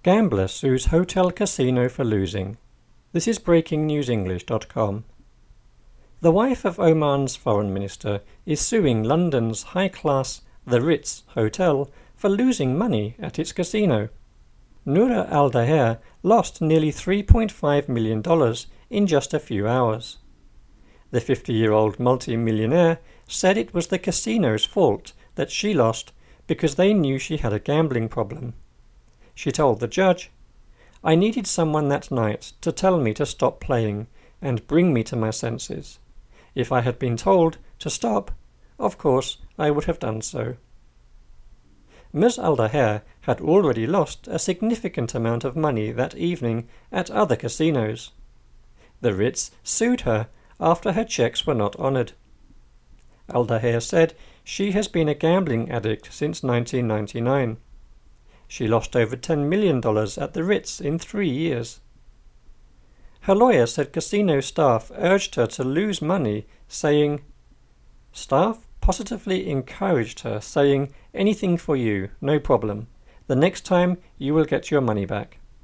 Gambler sues hotel casino for losing. This is BreakingNewsEnglish.com. The wife of Oman's foreign minister is suing London's high-class The Ritz Hotel for losing money at its casino. Noura Al Daher lost nearly $3.5 million in just a few hours. The 50-year-old multi-millionaire said it was the casino's fault that she lost because they knew she had a gambling problem. She told the judge, "I needed someone that night to tell me to stop playing and bring me to my senses. If I had been told to stop, of course I would have done so." Ms. Al Daher had already lost a significant amount of money that evening at other casinos. The Ritz sued her after her checks were not honoured. Al Daher said she has been a gambling addict since 1999. She lost over $10 million at the Ritz in 3 years. Her lawyer said casino staff urged her to lose money, saying, "Staff positively encouraged her, saying, 'Anything for you, no problem. The next time you will get your money back.'"